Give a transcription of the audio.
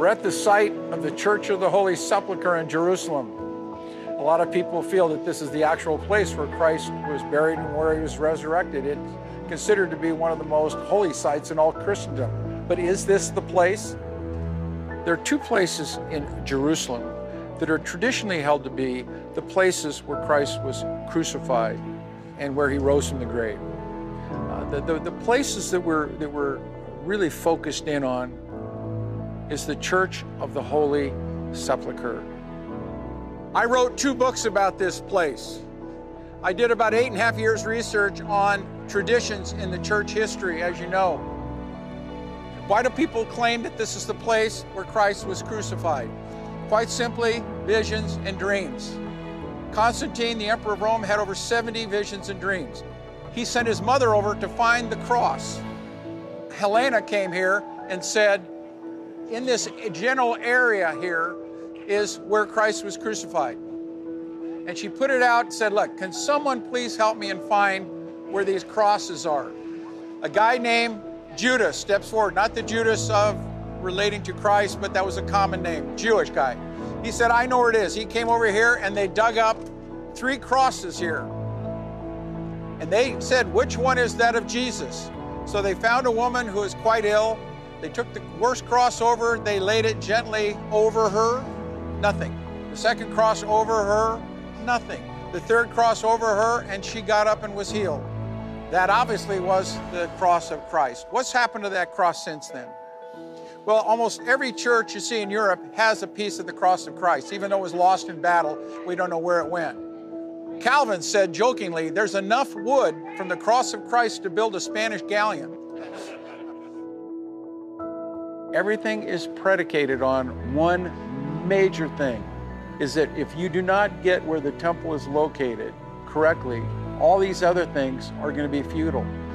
at the site of the Church of the Holy Sepulchre in Jerusalem. A lot of people feel that this is the actual place where Christ was buried and where he was resurrected. It's considered to be one of the most holy sites in all Christendom. But is this the place? There are two places in Jerusalem that are traditionally held to be the places where Christ was crucified and where he rose from the grave. The places that we're really focused in on is the Church of the Holy Sepulchre. I wrote 2 books about this place. I did about 8.5 years research on traditions in the church history, as you know. Why do people claim that this is the place where Christ was crucified? Quite simply, visions and dreams. Constantine, the Emperor of Rome, had over 70 visions and dreams. He sent his mother over to find the cross. Helena came here and said, in this general area here is where Christ was crucified. And she put it out and said, look, can someone please help me and find where these crosses are? A guy named Judas steps forward, not the Judas of relating to Christ, but that was a common name, Jewish guy. He said, I know where it is. He came over here and they dug up 3 crosses here. And they said, which one is that of Jesus? So they found a woman who was quite ill. They took the worst cross over, they laid it gently over her, nothing. The second cross over her, nothing. The third cross over her, and she got up and was healed. That obviously was the cross of Christ. What's happened to that cross since then? Well, almost every church you see in Europe has a piece of the cross of Christ. Even though it was lost in battle, we don't know where it went. Calvin said jokingly, there's enough wood from the cross of Christ to build a Spanish galleon. Everything is predicated on one major thing, is that if you do not get where the temple is located correctly, all these other things are going to be futile.